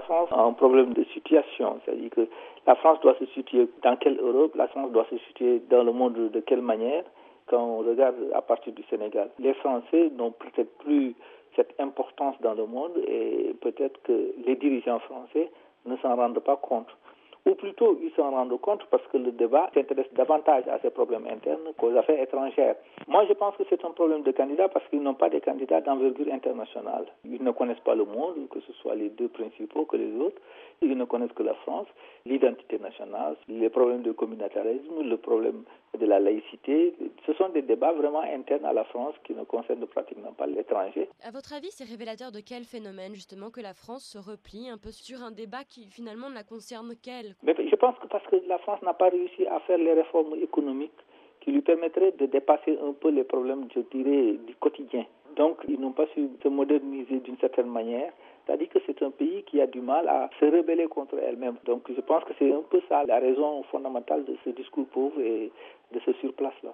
France a un problème de situation. C'est-à-dire que la France doit se situer dans quelle Europe, la France doit se situer dans le monde de quelle manière, quand on regarde à partir du Sénégal. Les Français n'ont peut-être plus cette importance dans le monde et peut-être que les dirigeants français ne s'en rendent pas compte. Ou plutôt, ils s'en rendent compte parce que le débat s'intéresse davantage à ces problèmes internes qu'aux affaires étrangères. Moi, je pense que c'est un problème de candidats parce qu'ils n'ont pas des candidats d'envergure internationale. Ils ne connaissent pas le monde, que ce soit les deux principaux que les autres. Ils ne connaissent que la France, l'identité nationale, les problèmes de communautarisme, le problème de la laïcité. Ce sont des débats vraiment internes à la France qui ne concernent pratiquement pas l'étranger. À votre avis, c'est révélateur de quel phénomène, justement, que la France se replie un peu sur un débat qui, finalement, ne la concerne qu'elle? Mais je pense que parce que la France n'a pas réussi à faire les réformes économiques qui lui permettraient de dépasser un peu les problèmes, je dirais, du quotidien. Donc, ils n'ont pas su se moderniser d'une certaine manière. C'est-à-dire que c'est un pays qui a du mal à se rebeller contre elle-même. Donc, je pense que c'est un peu ça la raison fondamentale de ce discours pauvre et de ce surplace-là.